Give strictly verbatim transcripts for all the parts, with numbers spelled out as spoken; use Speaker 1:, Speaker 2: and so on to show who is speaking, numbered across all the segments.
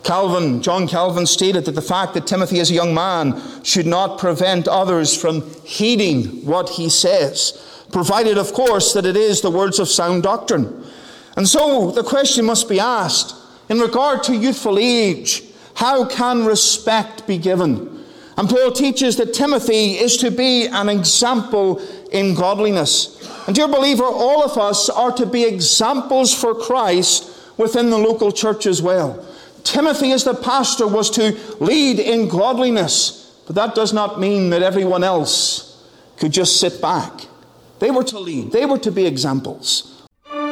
Speaker 1: Calvin, John Calvin stated that the fact that Timothy is a young man should not prevent others from heeding what he says, provided, of course, that it is the words of sound doctrine. And so the question must be asked, in regard to youthful age, how can respect be given? And Paul teaches that Timothy is to be an example in godliness. And dear believer, all of us are to be examples for Christ within the local church as well. Timothy, as the pastor, was to lead in godliness, but that does not mean that everyone else could just sit back. They were to lead. They were to be examples.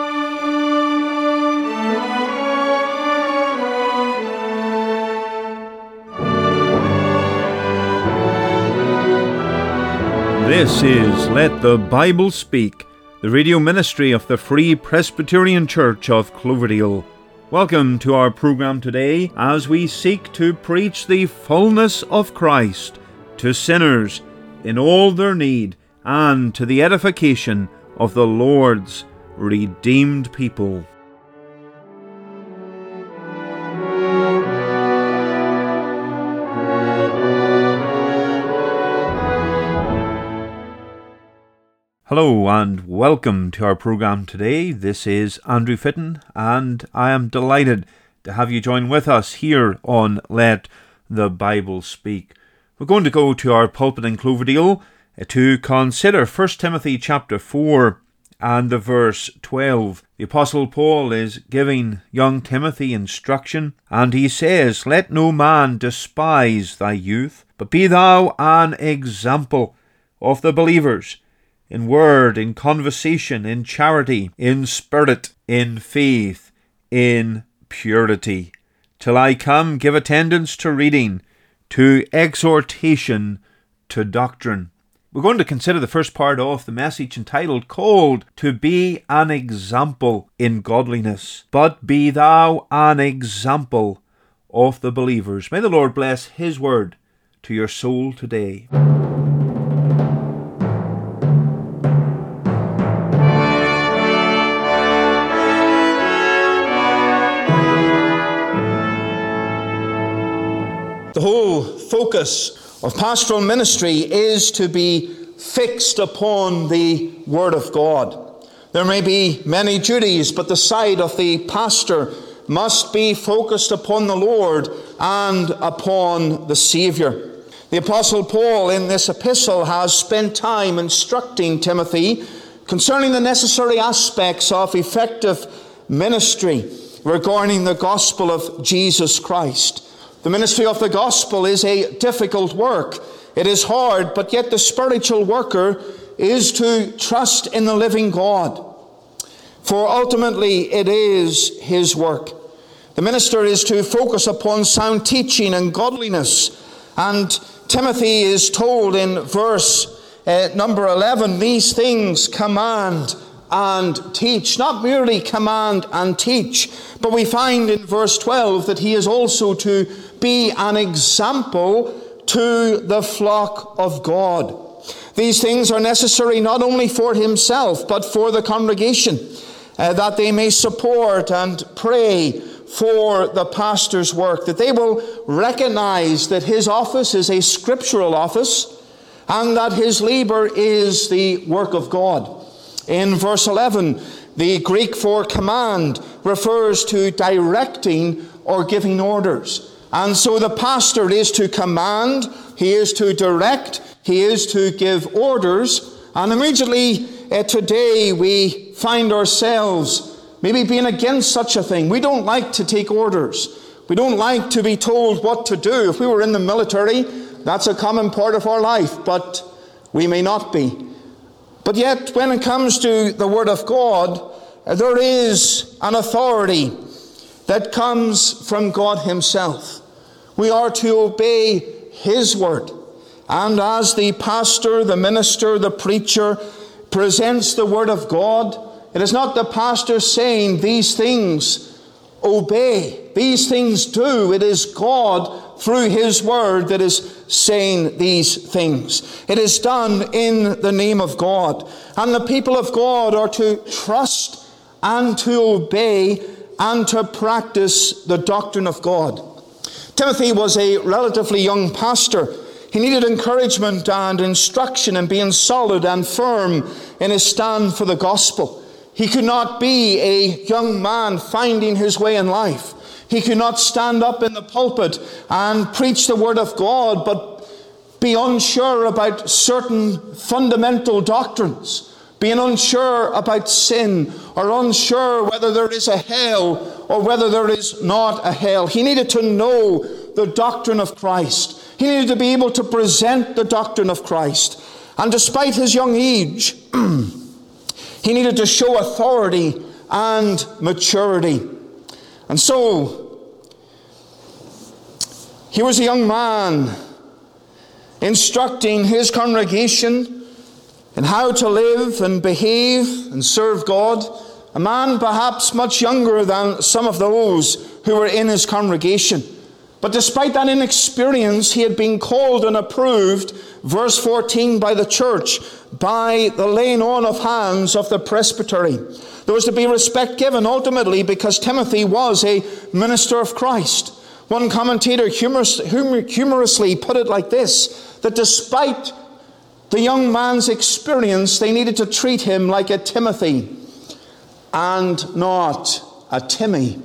Speaker 2: This is Let the Bible Speak, the radio ministry of the Free Presbyterian Church of Cloverdale. Welcome to our program today as we seek to preach the fullness of Christ to sinners in all their need and to the edification of the Lord's redeemed people. Hello and welcome to our program today. This is Andrew Fitton and I am delighted to have you join with us here on Let the Bible Speak. We're going to go to our pulpit in Cloverdale to consider First Timothy chapter four and the verse twelve. The Apostle Paul is giving young Timothy instruction, and he says, "Let no man despise thy youth, but be thou an example of the believers, in word, in conversation, in charity, in spirit, in faith, in purity. Till I come, give attendance to reading, to exhortation, to doctrine." We're going to consider the first part of the message entitled, Called to be an Example in Godliness. But be thou an example of the believers. May the Lord bless His word to your soul today.
Speaker 1: The whole focus of pastoral ministry is to be fixed upon the Word of God. There may be many duties, but the side of the pastor must be focused upon the Lord and upon the Saviour. The Apostle Paul in this epistle has spent time instructing Timothy concerning the necessary aspects of effective ministry regarding the gospel of Jesus Christ. The ministry of the gospel is a difficult work. It is hard, but yet the spiritual worker is to trust in the living God. For ultimately it is his work. The minister is to focus upon sound teaching and godliness. And Timothy is told in verse uh, number eleven, these things command and teach. Not merely command and teach, but we find in verse twelve that he is also to be an example to the flock of God. These things are necessary not only for himself, but for the congregation, uh, that they may support and pray for the pastor's work, that they will recognize that his office is a scriptural office, and that his labor is the work of God. In verse eleven, the Greek for command refers to directing or giving orders. And so the pastor is to command, he is to direct, he is to give orders. And immediately uh, today we find ourselves maybe being against such a thing. We don't like to take orders. We don't like to be told what to do. If we were in the military, that's a common part of our life, but we may not be. But yet, when it comes to the Word of God, there is an authority that comes from God Himself. We are to obey His Word. And as the pastor, the minister, the preacher presents the Word of God, it is not the pastor saying, these things obey, these things do. It is God through His Word that is saying these things. It is done in the name of God. And the people of God are to trust and to obey and to practice the doctrine of God. Timothy was a relatively young pastor. He needed encouragement and instruction in being solid and firm in his stand for the gospel. He could not be a young man finding his way in life. He could not stand up in the pulpit and preach the word of God, but be unsure about certain fundamental doctrines, being unsure about sin, or unsure whether there is a hell or whether there is not a hell. He needed to know the doctrine of Christ. He needed to be able to present the doctrine of Christ. And despite his young age, he needed to show authority and maturity. And so, he was a young man instructing his congregation in how to live and behave and serve God. A man perhaps much younger than some of those who were in his congregation. But despite that inexperience, he had been called and approved, verse fourteen, by the church, by the laying on of hands of the presbytery. There was to be respect given ultimately because Timothy was a minister of Christ. One commentator humorous, humor, humorously put it like this, that despite the young man's experience, they needed to treat him like a Timothy and not a Timmy,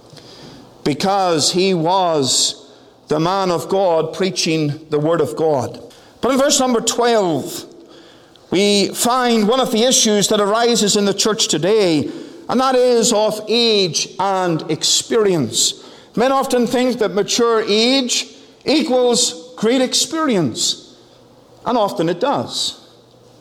Speaker 1: because he was the man of God preaching the word of God. But in verse number twelve, we find one of the issues that arises in the church today, and that is of age and experience. Men often think that mature age equals great experience, and often it does.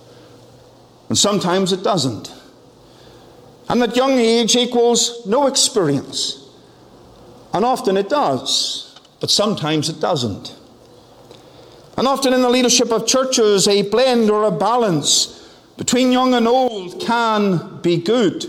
Speaker 1: And sometimes it doesn't. And that young age equals no experience. And often it does, but sometimes it doesn't. And often in the leadership of churches, a blend or a balance between young and old can be good.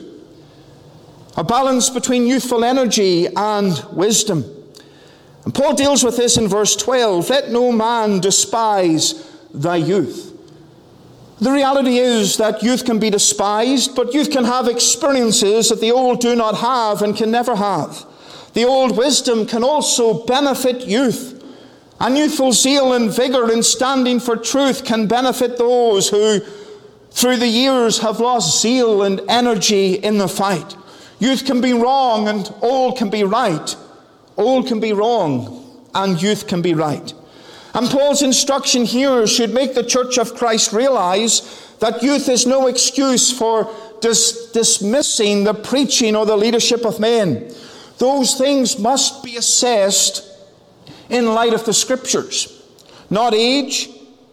Speaker 1: A balance between youthful energy and wisdom. And Paul deals with this in verse twelve. Let no man despise thy youth. The reality is that youth can be despised, but youth can have experiences that the old do not have and can never have. The old wisdom can also benefit youth. And youthful zeal and vigor in standing for truth can benefit those who, through the years, have lost zeal and energy in the fight. Youth can be wrong and old can be right. Old can be wrong and youth can be right. And Paul's instruction here should make the Church of Christ realize that youth is no excuse for dis- dismissing the preaching or the leadership of men. Those things must be assessed in light of the Scriptures. Not age,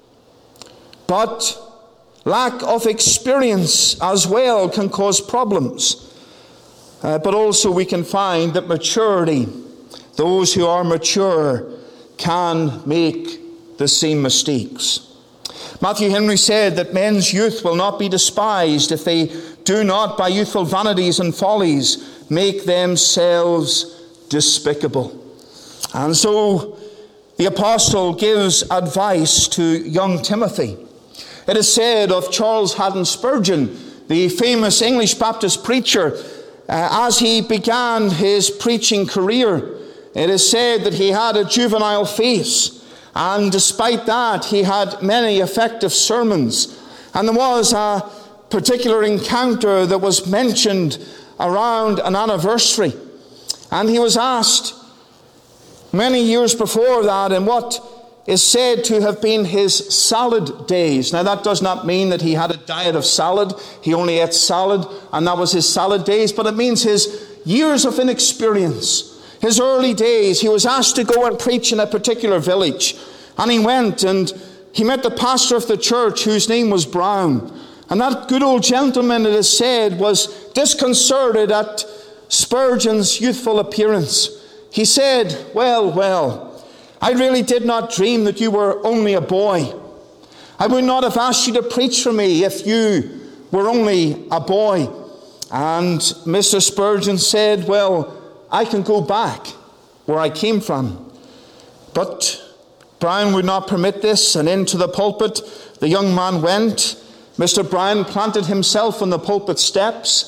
Speaker 1: but lack of experience as well can cause problems. Uh, but also we can find that maturity, those who are mature, can make the same mistakes. Matthew Henry said that men's youth will not be despised if they do not, by youthful vanities and follies, make themselves despicable. And so the apostle gives advice to young Timothy. It is said of Charles Haddon Spurgeon, the famous English Baptist preacher, uh, as he began his preaching career, it is said that he had a juvenile face, and despite that he had many effective sermons. And there was a particular encounter that was mentioned around an anniversary, and he was asked many years before that in what is said to have been his salad days. Now that does not mean that he had a diet of salad, he only ate salad and that was his salad days, but it means his years of inexperience. His early days. He was asked to go and preach in a particular village. And he went and he met the pastor of the church whose name was Brown. And that good old gentleman, it is said, was disconcerted at Spurgeon's youthful appearance. He said, well, well, I really did not dream that you were only a boy. I would not have asked you to preach for me if you were only a boy. And Mister Spurgeon said, well, I can go back where I came from. But Brown would not permit this, and into the pulpit the young man went. Mister Brown planted himself on the pulpit steps.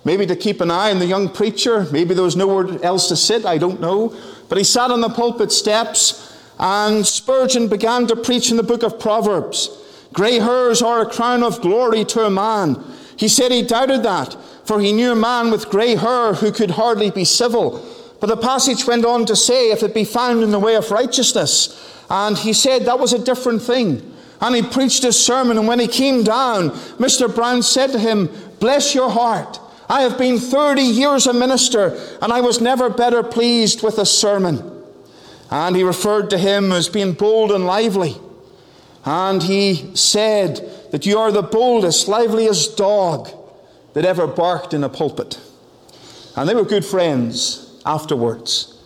Speaker 1: maybe to keep an eye on the young preacher. Maybe there was nowhere else to sit, I don't know. But he sat on the pulpit steps, and Spurgeon began to preach in the book of Proverbs. Grey hairs are a crown of glory to a man. He said he doubted that, for he knew a man with grey hair who could hardly be civil. But the passage went on to say, if it be found in the way of righteousness. And he said that was a different thing. And he preached his sermon, and when he came down, Mister Brown said to him, bless your heart. I have been thirty years a minister, and I was never better pleased with a sermon. And he referred to him as being bold and lively. And he said that you are the boldest, liveliest dog that ever barked in a pulpit. And they were good friends afterwards.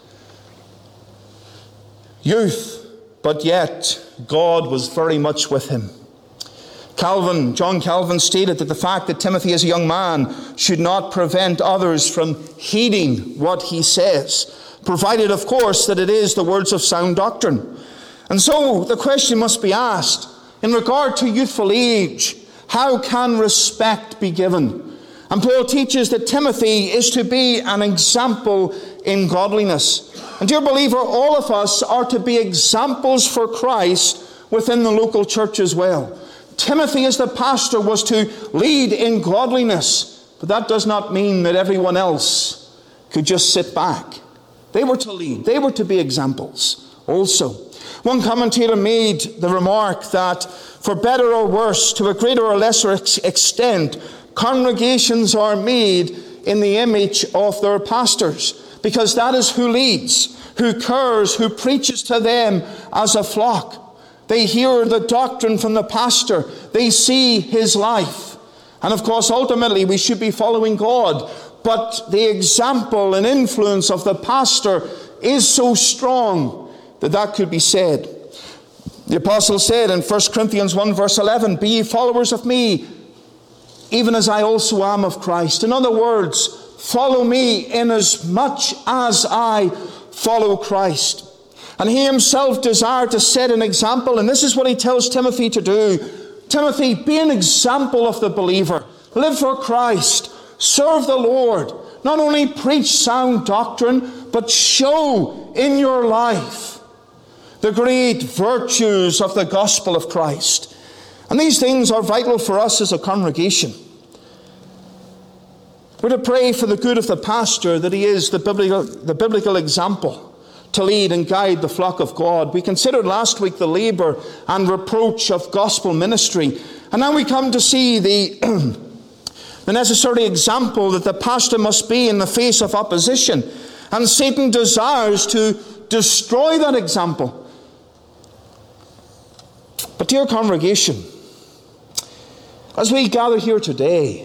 Speaker 1: Youth, but yet God was very much with him. Calvin, John Calvin stated that the fact that Timothy is a young man should not prevent others from heeding what he says, provided, of course, that it is the words of sound doctrine. And so the question must be asked, in regard to youthful age, how can respect be given? And Paul teaches that Timothy is to be an example in godliness. And dear believer, all of us are to be examples for Christ within the local church as well. Timothy, as the pastor, was to lead in godliness, but that does not mean that everyone else could just sit back. They were to lead. They were to be examples also. One commentator made the remark that for better or worse, to a greater or lesser ex- extent, congregations are made in the image of their pastors, because that is who leads, who cares, who preaches to them as a flock. They hear the doctrine from the pastor. They see his life. And of course, ultimately, we should be following God. But the example and influence of the pastor is so strong that that could be said. The apostle said in First Corinthians one verse eleven, be ye followers of me, even as I also am of Christ. In other words, follow me in as much as I follow Christ. And he himself desired to set an example, and this is what he tells Timothy to do. Timothy, be an example of the believer. Live for Christ. Serve the Lord. Not only preach sound doctrine, but show in your life the great virtues of the gospel of Christ. And these things are vital for us as a congregation. We're to pray for the good of the pastor, that he is the biblical, the biblical example to lead and guide the flock of God. We considered last week the labor and reproach of gospel ministry. And now we come to see the, the necessary example that the pastor must be in the face of opposition. And Satan desires to destroy that example. But dear congregation, as we gather here today,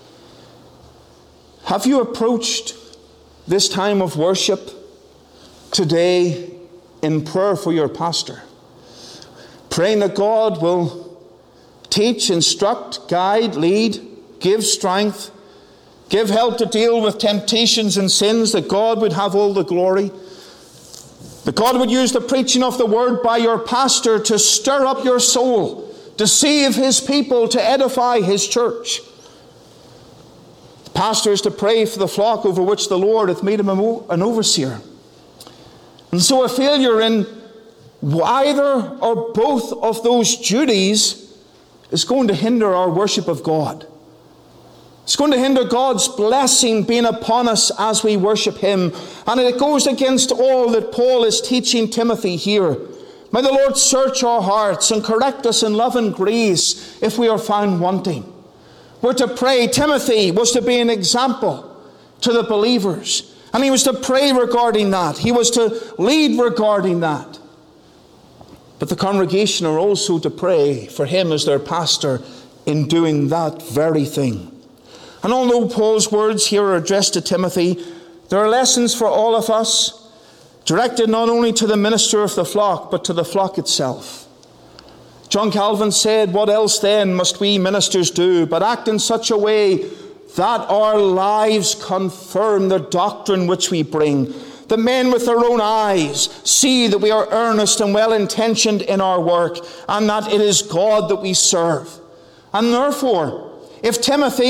Speaker 1: have you approached this time of worship today in prayer for your pastor, praying that God will teach, instruct, guide, lead, give strength, give help to deal with temptations and sins, that God would have all the glory, that God would use the preaching of the word by your pastor to stir up your soul, to save his people, to edify his church. The pastor is to pray for the flock over which the Lord hath made him an overseer. And so a failure in either or both of those duties is going to hinder our worship of God. It's going to hinder God's blessing being upon us as we worship him. And it goes against all that Paul is teaching Timothy here. May the Lord search our hearts and correct us in love and grace if we are found wanting. We're to pray. Timothy was to be an example to the believers. And he was to pray regarding that. He was to lead regarding that. But the congregation are also to pray for him as their pastor in doing that very thing. And although Paul's words here are addressed to Timothy, there are lessons for all of us, directed not only to the minister of the flock, but to the flock itself. John Calvin said, what else then must we ministers do but act in such a way that our lives confirm the doctrine which we bring. The men with their own eyes see that we are earnest and well-intentioned in our work, and that it is God that we serve. And therefore, if Timothy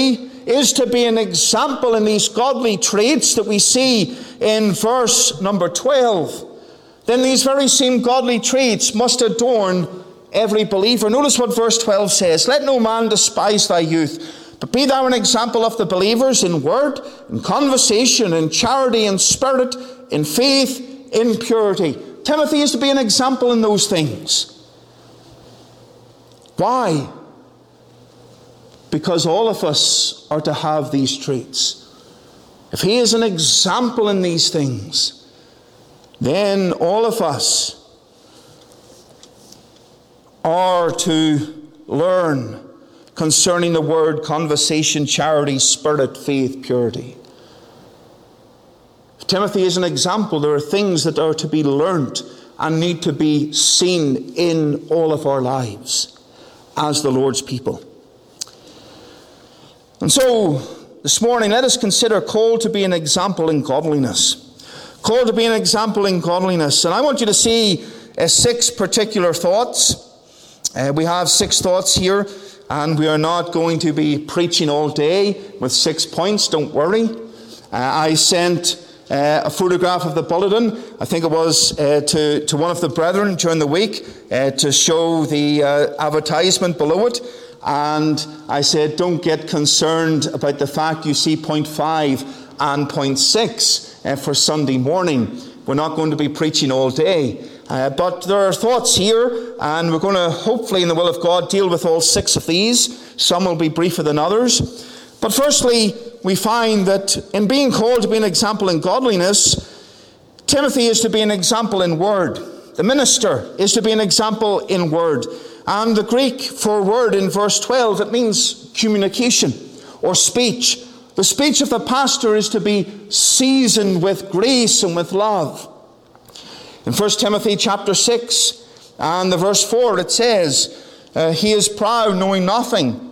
Speaker 1: is to be an example in these godly traits that we see in verse number twelve, then these very same godly traits must adorn every believer. Notice what verse twelve says. Let no man despise thy youth, but be thou an example of the believers in word, in conversation, in charity, in spirit, in faith, in purity. Timothy is to be an example in those things. Why? Because all of us are to have these traits. If he is an example in these things, then all of us are to learn concerning the word, conversation, charity, spirit, faith, purity. If Timothy is an example, there are things that are to be learnt and need to be seen in all of our lives as the Lord's people. And so, this morning, let us consider called to be an example in godliness. Called to be an example in godliness. And I want you to see uh, six particular thoughts. Uh, we have six thoughts here, and we are not going to be preaching all day with six points, don't worry. Uh, I sent uh, a photograph of the bulletin, I think it was uh, to, to one of the brethren during the week, uh, to show the uh, advertisement below it. And I said, don't get concerned about the fact you see point five and point six uh, for Sunday morning. We're not going to be preaching all day. Uh, but there are thoughts here, and we're going to, hopefully in the will of God, deal with all six of these. Some will be briefer than others. But firstly, we find that in being called to be an example in godliness, Timothy is to be an example in word. The minister is to be an example in word. And the Greek for word in verse twelve, it means communication or speech. The speech of the pastor is to be seasoned with grace and with love. In First Timothy chapter six and the verse four, it says, uh, he is proud, knowing nothing,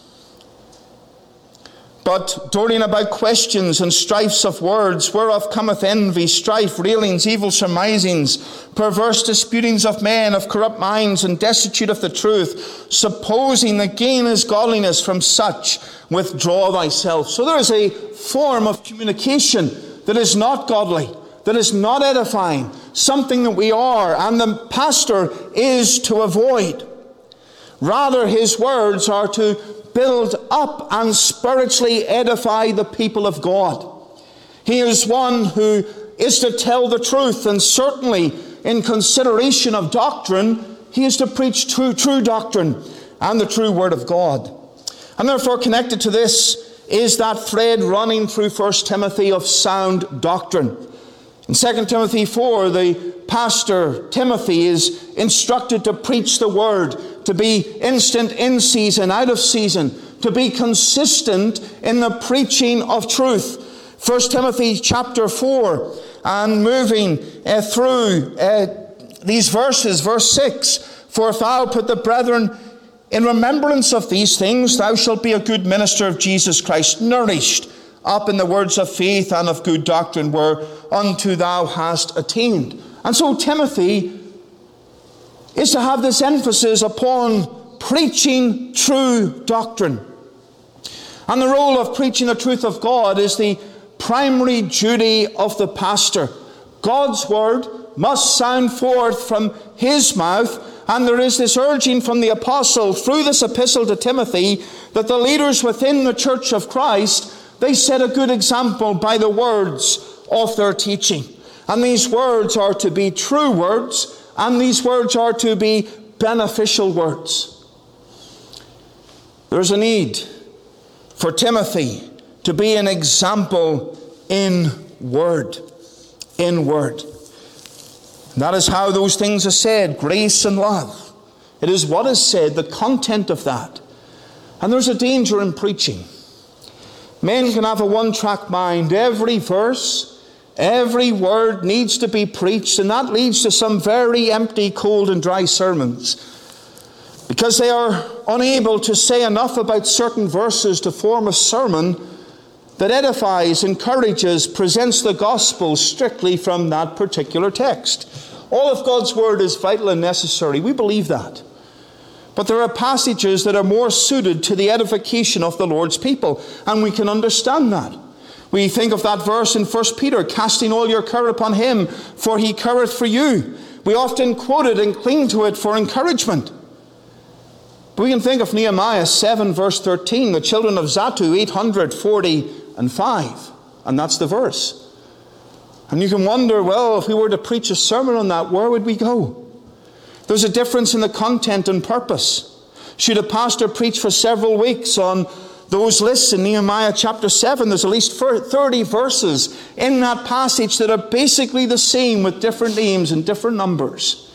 Speaker 1: but doting about questions and strifes of words, whereof cometh envy, strife, railings, evil surmisings, perverse disputings of men of corrupt minds, and destitute of the truth, supposing that gain is godliness. From such withdraw thyself. So there is a form of communication that is not godly, that is not edifying, something that we are, and the pastor is to avoid. Rather, his words are to build up and spiritually edify the people of God. He is one who is to tell the truth, and certainly in consideration of doctrine, he is to preach true, true doctrine and the true word of God. And therefore, connected to this is that thread running through First Timothy of sound doctrine. In Second Timothy four, the pastor, Timothy, is instructed to preach the word, to be instant in season, out of season, to be consistent in the preaching of truth. First Timothy chapter four, and moving uh, through uh, these verses, verse six, for if thou put the brethren in remembrance of these things, thou shalt be a good minister of Jesus Christ, nourished up in the words of faith and of good doctrine, whereunto thou hast attained. And so Timothy is to have this emphasis upon preaching true doctrine. And the role of preaching the truth of God is the primary duty of the pastor. God's word must sound forth from his mouth, and there is this urging from the apostle through this epistle to Timothy that the leaders within the church of Christ, they set a good example by the words of their teaching. And these words are to be true words, and these words are to be beneficial words. There's a need for Timothy to be an example in word. In word. And that is how those things are said, grace and love. It is what is said, the content of that. And there's a danger in preaching. Men can have a one-track mind. Every verse, every word needs to be preached, and that leads to some very empty, cold and dry sermons, because they are unable to say enough about certain verses to form a sermon that edifies, encourages, presents the gospel strictly from that particular text. All of God's word is vital and necessary. We believe that. But there are passages that are more suited to the edification of the Lord's people, and we can understand that. We think of that verse in First Peter, casting all your care upon him, for he careth for you. We often quote it and cling to it for encouragement. But we can think of Nehemiah seven, verse thirteen, the children of Zattu, eight hundred forty and five. And that's the verse. And you can wonder, well, if we were to preach a sermon on that, where would we go? There's a difference in the content and purpose. Should a pastor preach for several weeks on those lists in Nehemiah chapter seven, there's at least thirty verses in that passage that are basically the same with different names and different numbers.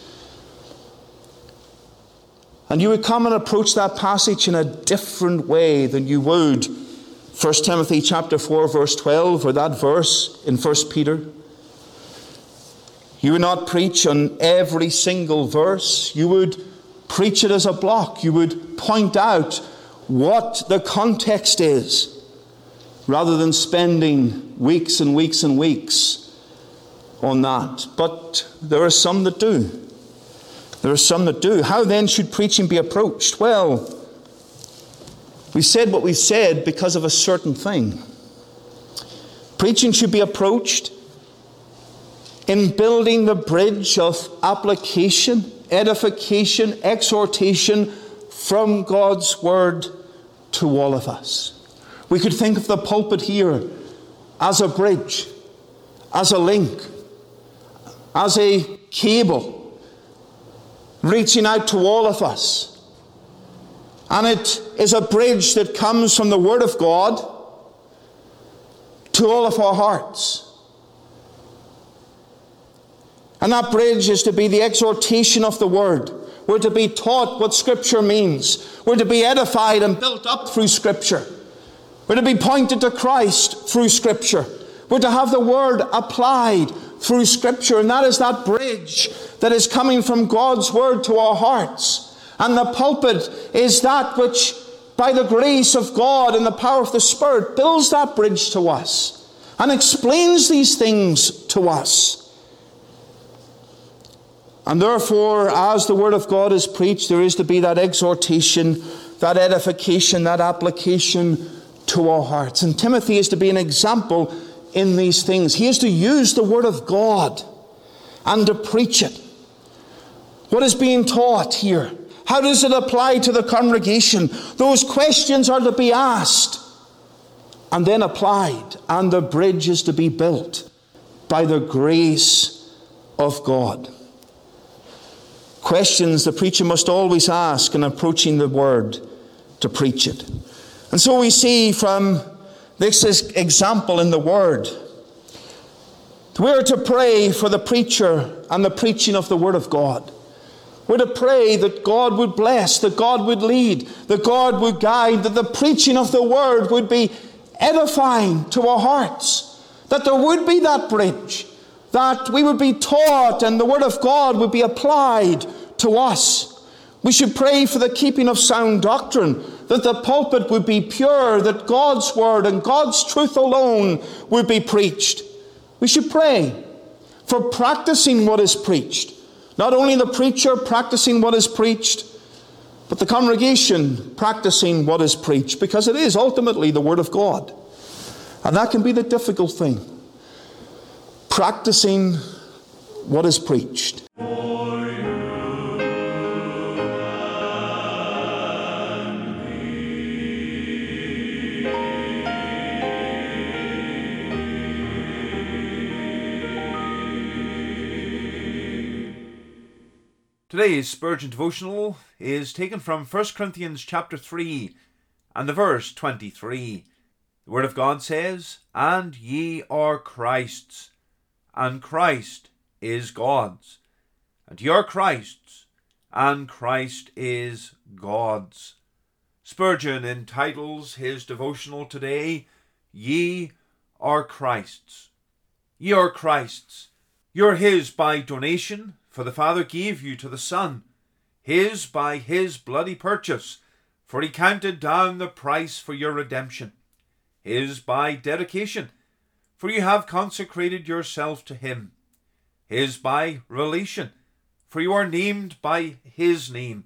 Speaker 1: And you would come and approach that passage in a different way than you would First Timothy chapter four, verse twelve, or that verse in First Peter. You would not preach on every single verse. You would preach it as a block. You would point out what the context is, rather than spending weeks and weeks and weeks on that. But there are some that do. There are some that do. How then should preaching be approached? Well, we said what we said because of a certain thing. Preaching should be approached in building the bridge of application, edification, exhortation from God's word to all of us. We could think of the pulpit here as a bridge, as a link, as a cable reaching out to all of us. And it is a bridge that comes from the word of God to all of our hearts. And that bridge is to be the exhortation of the word. We're to be taught what Scripture means. We're to be edified and built up through Scripture. We're to be pointed to Christ through Scripture. We're to have the word applied through Scripture. And that is that bridge that is coming from God's word to our hearts. And the pulpit is that which, by the grace of God and the power of the Spirit, builds that bridge to us and explains these things to us. And therefore, as the word of God is preached, there is to be that exhortation, that edification, that application to our hearts. And Timothy is to be an example in these things. He is to use the word of God and to preach it. What is being taught here? How does it apply to the congregation? Those questions are to be asked and then applied. And the bridge is to be built by the grace of God. Questions the preacher must always ask in approaching the word to preach it. And so we see from this example in the word, we're to pray for the preacher and the preaching of the word of God. We're to pray that God would bless, that God would lead, that God would guide, that the preaching of the word would be edifying to our hearts, that there would be that bridge, that we would be taught and the word of God would be applied to us. We should pray for the keeping of sound doctrine, that the pulpit would be pure, that God's word and God's truth alone would be preached. We should pray for practicing what is preached. Not only the preacher practicing what is preached, but the congregation practicing what is preached, because it is ultimately the word of God. And that can be the difficult thing. Practicing what is preached.
Speaker 2: Today's Spurgeon devotional is taken from First Corinthians chapter three and the verse twenty-three. The word of God says, "And ye are Christ's, and Christ is God's. And ye are Christ's, and Christ is God's." Spurgeon entitles his devotional today, "Ye are Christ's." Ye are Christ's. You're his by donation, for the Father gave you to the Son. His by his bloody purchase, for he counted down the price for your redemption. His by dedication, for you have consecrated yourself to him. His by relation, for you are named by his name,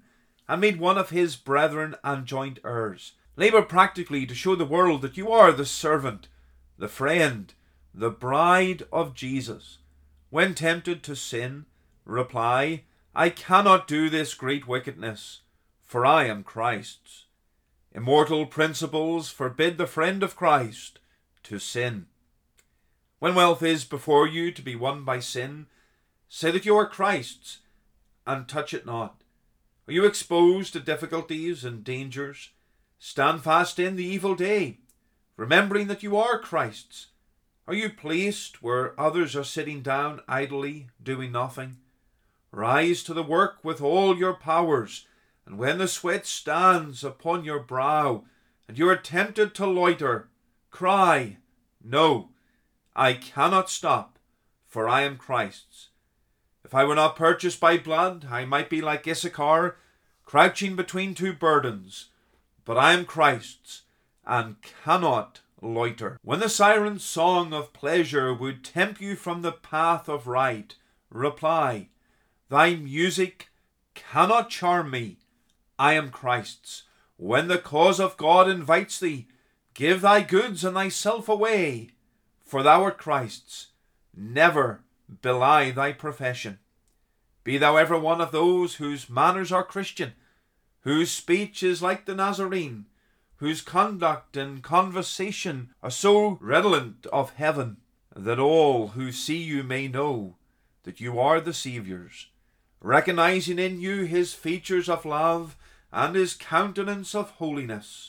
Speaker 2: and made one of his brethren and joint heirs. Labour practically to show the world that you are the servant, the friend, the bride of Jesus. When tempted to sin, reply, I cannot do this great wickedness, for I am Christ's. Immortal principles forbid the friend of Christ to sin. When wealth is before you to be won by sin, say that you are Christ's, and touch it not. Are you exposed to difficulties and dangers? Stand fast in the evil day, remembering that you are Christ's. Are you placed where others are sitting down idly, doing nothing? Rise to the work with all your powers, and when the sweat stands upon your brow, and you are tempted to loiter, cry, No, I cannot stop, for I am Christ's. If I were not purchased by blood, I might be like Issachar, crouching between two burdens. But I am Christ's, and cannot loiter. When the siren's song of pleasure would tempt you from the path of right, reply, Thy music cannot charm me. I am Christ's. When the cause of God invites thee, give thy goods and thyself away, for thou art Christ's. Never belie thy profession. Be thou ever one of those whose manners are Christian, whose speech is like the Nazarene, whose conduct and conversation are so redolent of heaven, that all who see you may know that you are the Saviour's, recognizing in you his features of love and his countenance of holiness.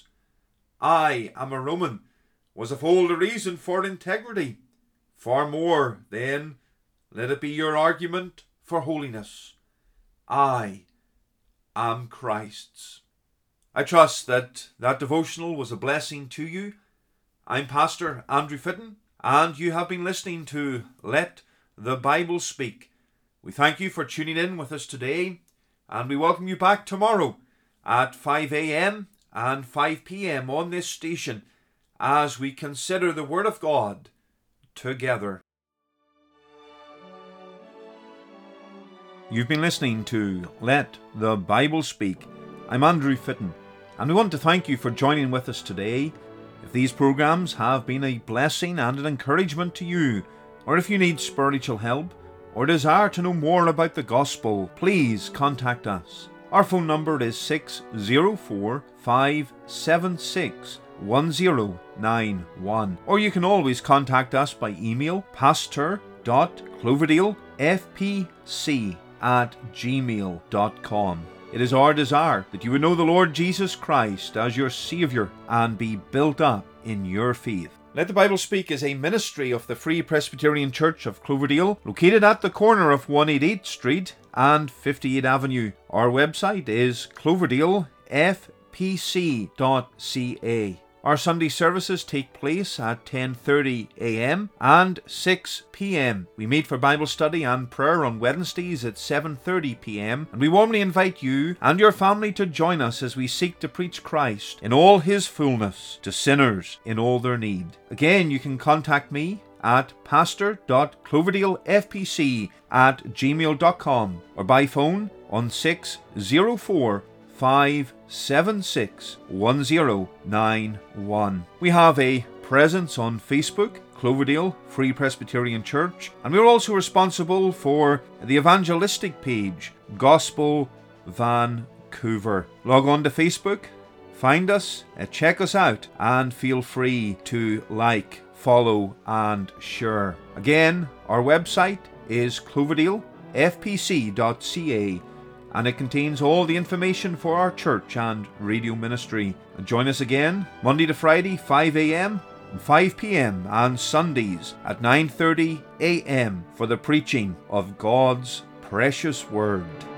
Speaker 2: I am a Roman was of old a reason for integrity. Far more, then, let it be your argument for holiness. I am Christ's. I trust that that devotional was a blessing to you. I'm Pastor Andrew Fitton, and you have been listening to Let the Bible Speak. We thank you for tuning in with us today, and we welcome you back tomorrow at five a.m. and five p.m. on this station as we consider the Word of God together. You've been listening to Let the Bible Speak. I'm Andrew Fitton, and we want to thank you for joining with us today. If these programs have been a blessing and an encouragement to you, or if you need spiritual help, or desire to know more about the gospel, please contact us. Our phone number is six zero four, five seven six, one zero nine one, or you can always contact us by email, pastor dot cloverdale f p c at gmail dot com. It is our desire that you would know the Lord Jesus Christ as your Saviour and be built up in your faith. Let the Bible Speak is a ministry of the Free Presbyterian Church of Cloverdale, located at the corner of one eighty-eighth Street and fifty-eighth Avenue. Our website is cloverdale f p c dot c a. Our Sunday services take place at ten thirty a.m. and six p.m. We meet for Bible study and prayer on Wednesdays at seven thirty p.m. and we warmly invite you and your family to join us as we seek to preach Christ in all his fullness to sinners in all their need. Again, you can contact me at pastor dot cloverdale f p c at gmail dot com or by phone on six zero four, five seven six, one zero nine one. We have a presence on Facebook, Cloverdale Free Presbyterian Church, and we're also responsible for the evangelistic page, Gospel Vancouver. Log on to Facebook, find us, check us out, and feel free to like, follow, and share. Again, our website is cloverdale f p c dot c a, and it contains all the information for our church and radio ministry. And join us again Monday to Friday, five a.m. and five p.m. and Sundays at nine thirty a.m. for the preaching of God's precious Word.